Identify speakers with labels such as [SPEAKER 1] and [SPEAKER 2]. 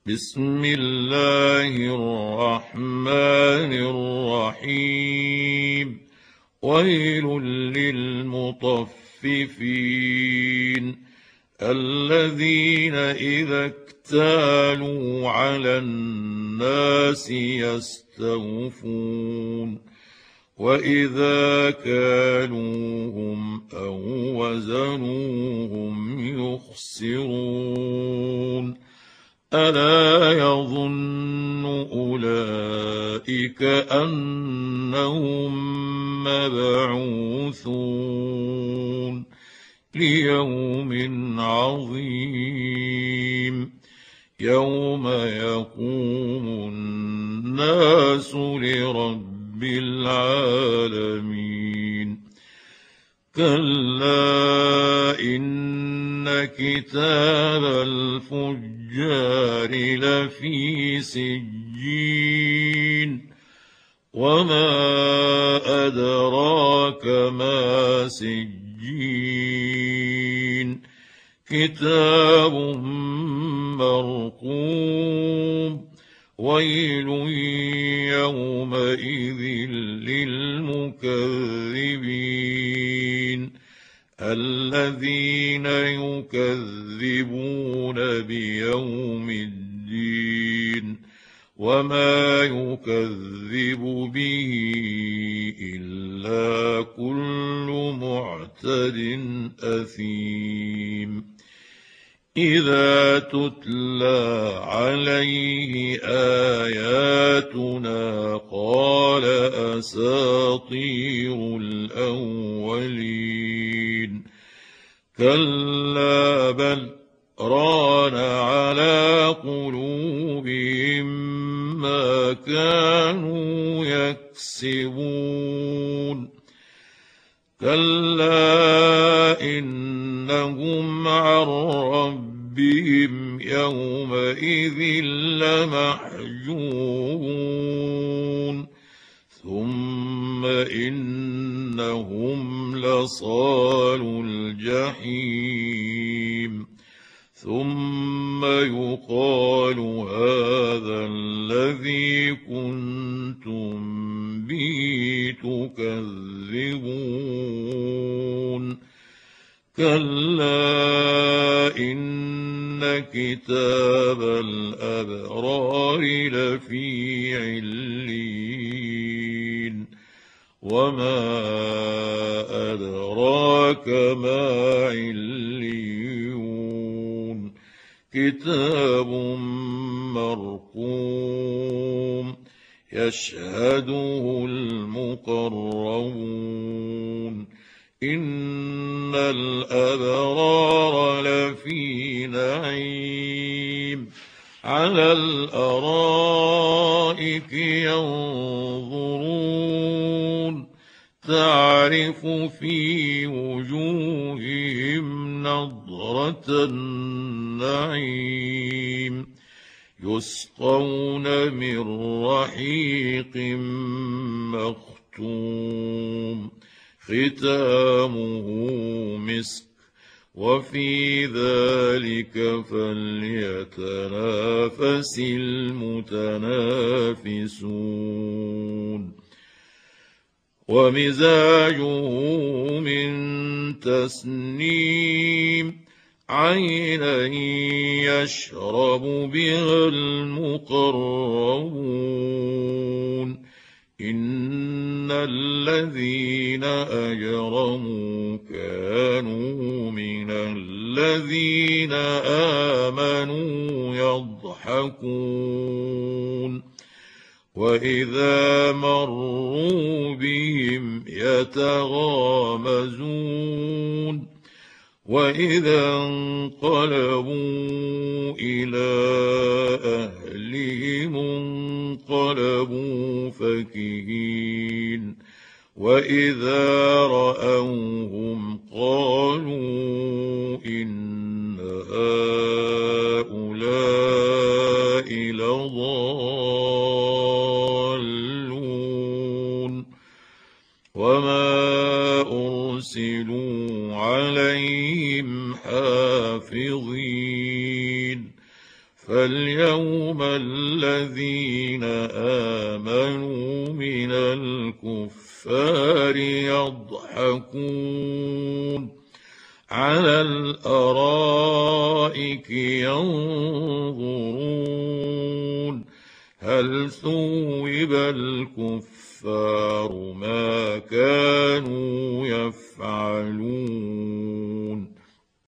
[SPEAKER 1] بسم الله الرحمن الرحيم. ويل للمطففين الذين إذا اكتالوا على الناس يستوفون وإذا كالوهم أو وزنوهم يخسرون. ألا يظن أولئك أنهم مبعوثون ليوم عظيم يوم يقوم الناس لرب العالمين. كلا إن كتاب الفجار لفي سجين وما أدراك ما سجين كتاب مرقوم. ويل يومئذ للمكذبين الذين يكذبون بيوم الدين وما يكذب به إلا كل معتد أثيم. إذا تتلى عليه آياتنا قال أساطير الأولين. كلا بل ران على قلوبهم ما كانوا يكسبون. كلا إنهم عن ربهم يومئذ لمحجوبون. ثم إنهم لصالو الجحيم ثم يقال هذا الذي كنتم به تكذبون. كلا إن كتاب الأبرار لفي عليين وما أدراك ما عليون كتاب مرقوم يشهده المقربون. إن الأبرار لفي نعيم على الأرائك ينظرون تعرف في وجوههم نضرة النعيم يسقون من رحيق مختوم ختامه مسك وفي ذلك فليتنافس المتنافسون. ومزاجه من تسنيم عينا يشرب بها المقربون. إن الذين أجرموا كانوا من الذين آمنوا يضحكون وإذا مروا بهم يتغامزون وإذا انقلبوا إلى أهلهم انقلبوا فكهين وإذا رأوهم قالوا إن هؤلاء لضالون. وما أرسلوا عليهم حافظين فلينظر اليوم الذين آمنوا من الكفار يضحكون على الأرائك ينظرون هل ثوب الكفار ما كانوا يفعلون